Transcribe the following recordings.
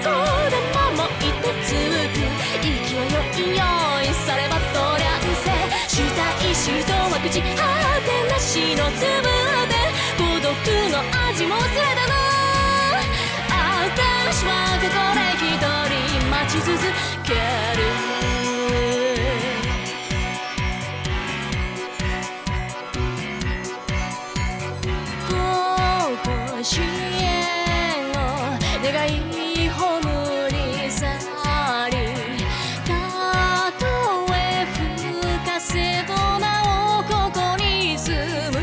でももう一つく勢いよい用意さればとりゃんせしたい人は口果てなしのつぶで孤独の味も忘れたの私はここで一人待ち続ける支援を願い葬り去りたとえ深瀬となおここに住む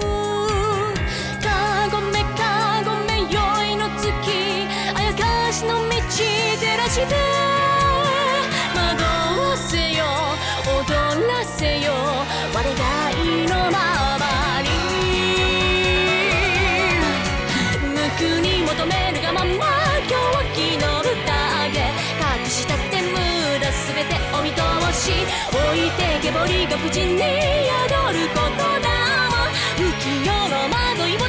かごめ宵の月あやかしの道照らして惑わせよ踊らせよ我が意のままに無垢に求めるがまま狂気の宴隠したって無駄すべてお見通し置いてけぼりが無事に宿ることだも浮世の惑いを捉える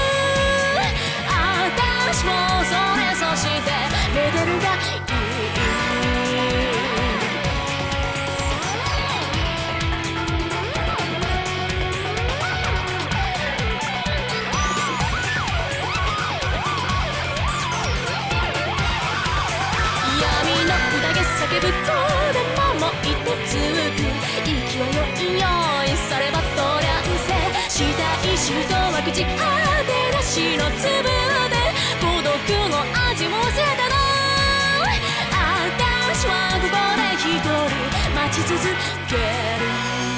私もそれそしてレベルがいい叫ぶとでももう一つく勢いよい用意さればとりゃんせしたい人は口果てなしのつぶで孤独の味も忘れたの私はここで一人待ち続ける